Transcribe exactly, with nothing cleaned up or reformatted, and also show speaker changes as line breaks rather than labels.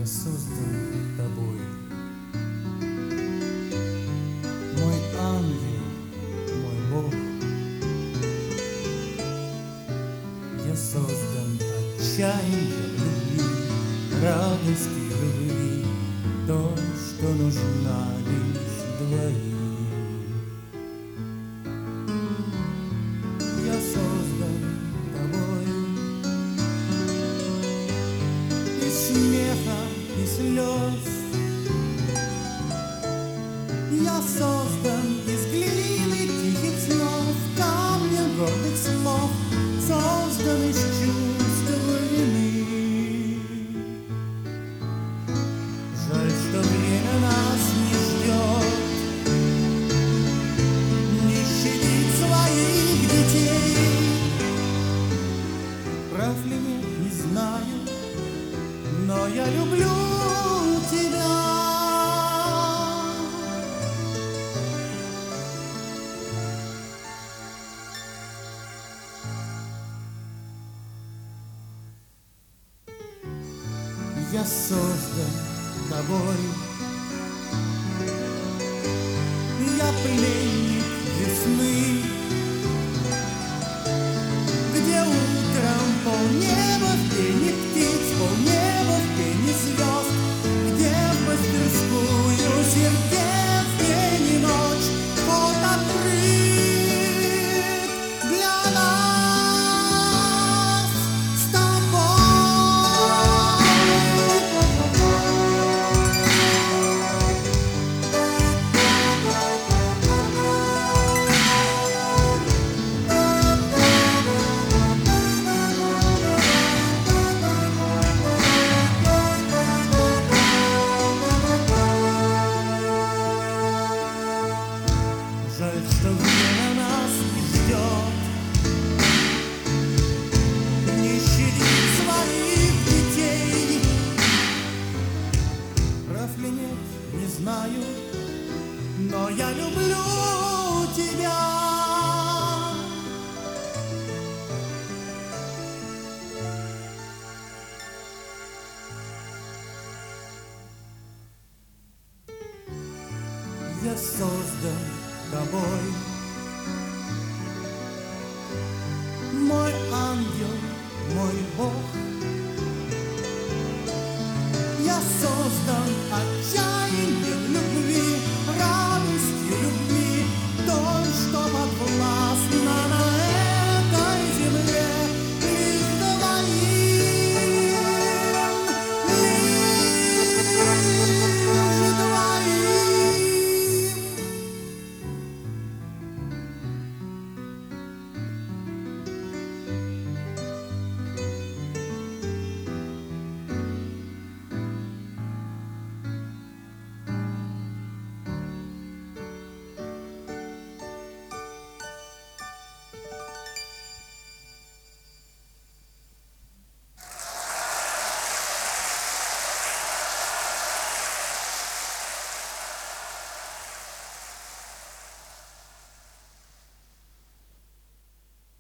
Я создан тобой, мой ангел, мой Бог. Я создан отчаянием любви, радости любви, то, что нужна лишь двоим. Я создан тобой, из смеха и слез. Я создан из глины тихих снов, камня гордых слов, создан из чувств вины. Жаль, что время нас не ждет, не щадит своих детей. Прав ли нет, не знаю, но я люблю тебя. Я создан тобой, я пленник весны, где утром полнеба в пене птиц, полнеба в пене звезд, где в мастерскую сердец день и ночь вход открыт для нас с тобой. Жаль, что время нас не ждет, не щадит своих детей. Прав ли нет, не знаю, но я люблю тебя. Я создан тобой, мой ангел, мой Бог. Я создан отчаянием